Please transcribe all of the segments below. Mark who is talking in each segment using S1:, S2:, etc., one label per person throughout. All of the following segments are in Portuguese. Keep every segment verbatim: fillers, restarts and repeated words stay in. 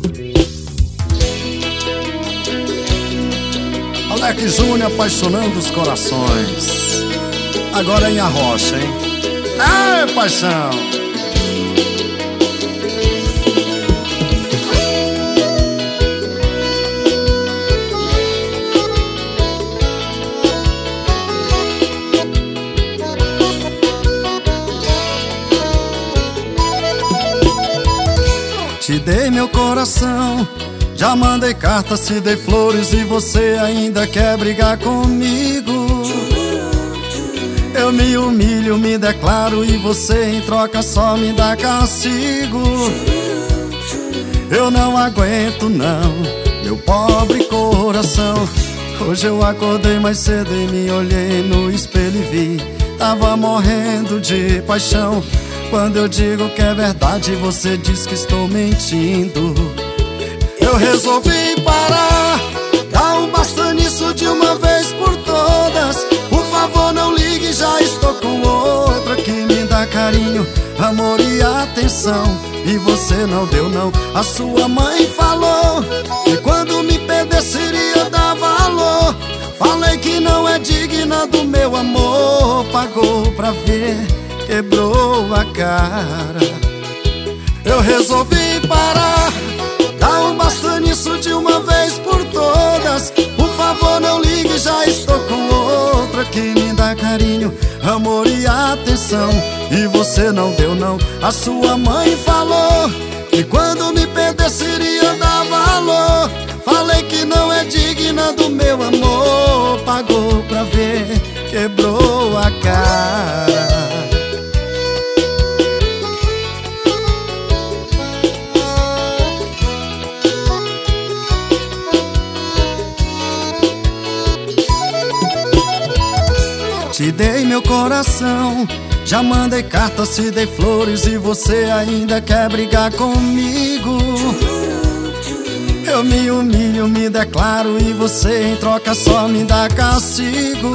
S1: Alex Júnior apaixonando os corações. Agora em Arrocha, hein? Ai, paixão! Te dei meu coração, já mandei cartas, te dei flores e você ainda quer brigar comigo. Eu me humilho, me declaro e você em troca só me dá castigo. Eu não aguento não, meu pobre coração. Hoje eu acordei mais cedo e me olhei no espelho e vi, tava morrendo de paixão. Quando eu digo que é verdade, você diz que estou mentindo. Eu resolvi parar, dar um basta nisso de uma vez por todas. Por favor não ligue, já estou com outra que me dá carinho, amor e atenção. E você não deu não, a sua mãe falou que quando me perdesse iria dar valor. Falei que não é digna do meu amor, pagou pra ver, quebrou a cara. Eu resolvi parar, dar um basta nisso de uma vez por todas. Por favor não ligue, já estou com outra que me dá carinho, amor e atenção. E você não deu não, a sua mãe falou que quando me perdesse iria dar valor. Falei que não é digna do meu amor, pagou pra ver, quebrou a cara. Te dei meu coração, já mandei cartas, te dei flores e você ainda quer brigar comigo. Eu me humilho, me declaro e você em troca só me dá castigo.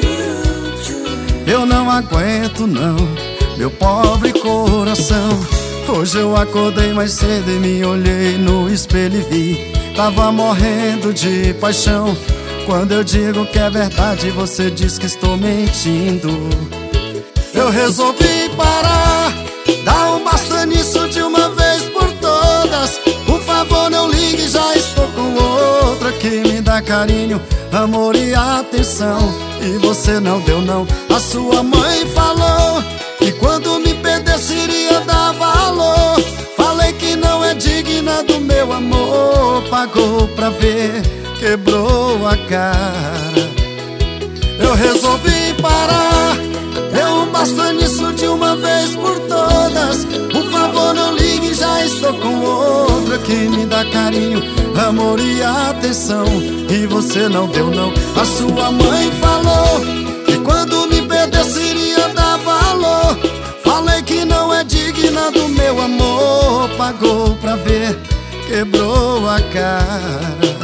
S1: Eu não aguento não, meu pobre coração. Hoje eu acordei mais cedo e me olhei no espelho e vi, tava morrendo de paixão. Quando eu digo que é verdade, você diz que estou mentindo. Eu resolvi parar, dar um basta nisso de uma vez por todas. Por favor não ligue, já estou com outra que me dá carinho, amor e atenção. E você não deu não, a sua mãe falou que quando me perdesse iria dar valor. Falei que não é digna do meu amor, pagou pra ver, quebrou a cara. Eu resolvi parar, deu um basta nisso de uma vez por todas. Por favor não ligue, já estou com outra que me dá carinho, amor e atenção. E você não deu não, a sua mãe falou que quando me perdesse iria dar valor. Falei que não é digna do meu amor, pagou pra ver, quebrou a cara.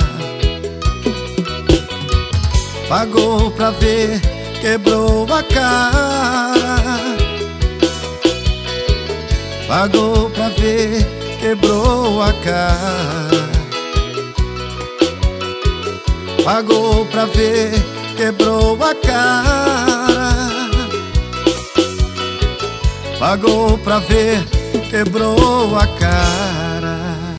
S1: Pagou pra ver, quebrou a cara. Pagou pra ver, quebrou a cara. Pagou pra ver, quebrou a cara. Pagou pra ver, quebrou a cara.